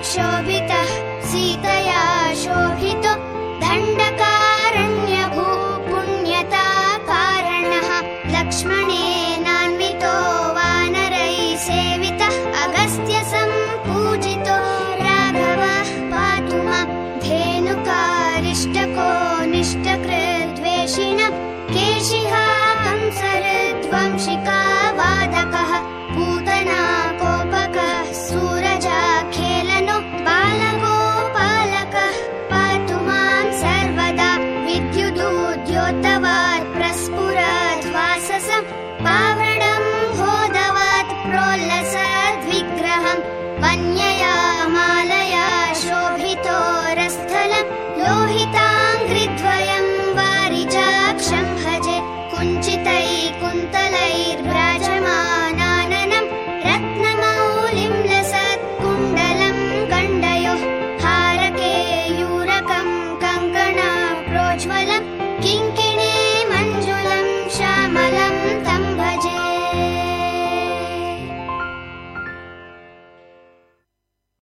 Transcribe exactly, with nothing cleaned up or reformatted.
क्षोभितः सीतया शोभितो दण्डकारण्यभू पुण्यता कारणः लक्ष्मणेनान्वितो वानरैः सेवितः अगस्त्य सम्पूजितो राघवः पातु मां धेनुकारिष्टको निष्टकृद्वेषिणः केशिः कंसहृद्वंशिका वादकः पूतना कोपकः सूरजाखेलनो बालगोपालकः पातु मां सर्वदा विद्युदुद्योतवात् प्रस्फुरद्वाससं पावृडं होदवात् प्रोल्लसद्विग्रहं वन्यया मालया शोभितो रस्थलं लोहिता